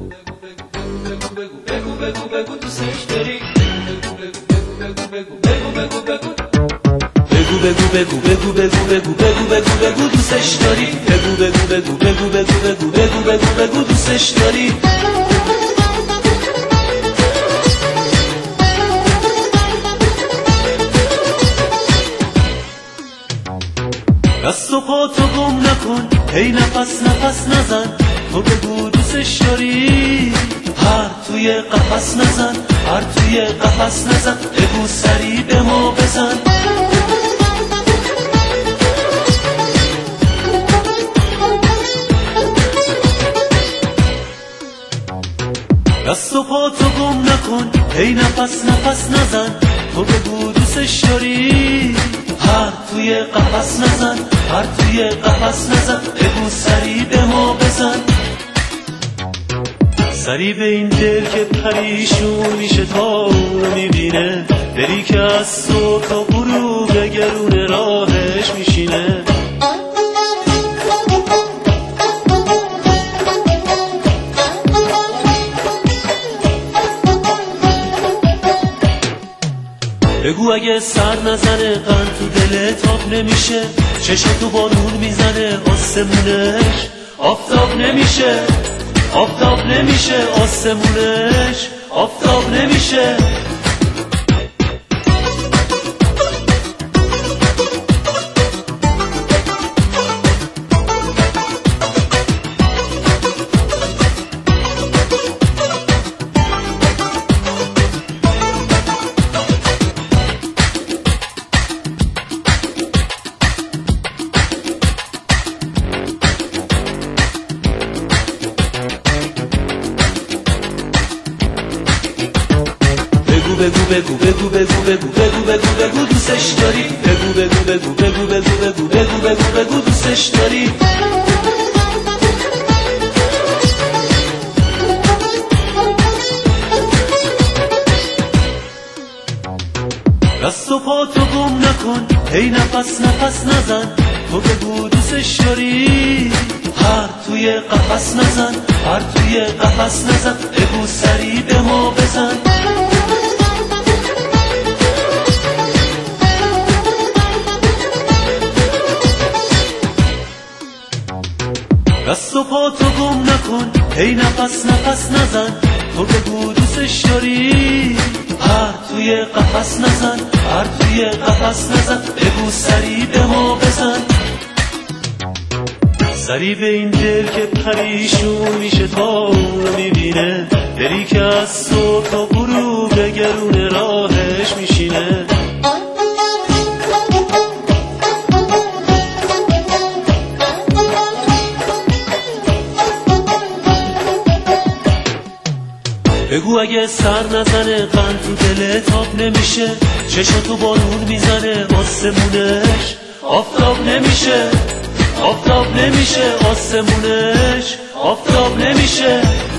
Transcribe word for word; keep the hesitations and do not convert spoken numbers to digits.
بگو بگو بگو دوستش داری. بگو بگو بگو بگو بگو بگو بگو بگو بگو بگو بگو بگو دوستش داری. بگو بگو بگو بگو بگو بگو بگو بگو بگو دوستش داری. دست و پا تو گم نکن، هی نفس نفس نزن، تو بگو دوستش داری. هر توی قفس نزن، هر توی قفس نزن، بگو سری به ما بزن. دست و پا تو گم نکن، هی نفس نفس نزن، تو بگو دوستش داری. هر توی قفس نزن، هر توی قفس نزن، بگو سری به ما بزن. سری به این دل که پریشون میشه تا میبینه، دلی که از صبح تا غروب گرون راهش میشینه. بگو اگه سر نزنه قند تو دلت آب نمیشه، چشم تو بارون میزنه آسمونش آفتاب نمیشه. آفتاب نمیشه آسمونش آفتاب نمیشه. بگو بگو بگو بگو بگو بگو بگو بگو دوستش داری. بگو بگو بگو بگو بگو بگو بگو بگو بگو دوستش داری. دست و پا تو گم نکن، هی نفس نفس نزن، تو بگو دوستش داری. هر توی قفس نزن، هر توی قفس نزن، بگو سری به ما بزن. دست و پا تو گم نکن، هی نفس نفس نزن، تو بگو دوستش داری. هر توی قفس نزن، هر توی قفس نزن، بگو سری به ما بزن. سری به این دل که پریشون میشه تا میبینه، دلی که از صبح تا غروب گرون راهش میشینه. بگو اگه سر نزنه قند تو دلت آب نمیشه، چشم تو بارون میزنه آسمونش آفتاب نمیشه. آفتاب نمیشه آسمونش آفتاب نمیشه.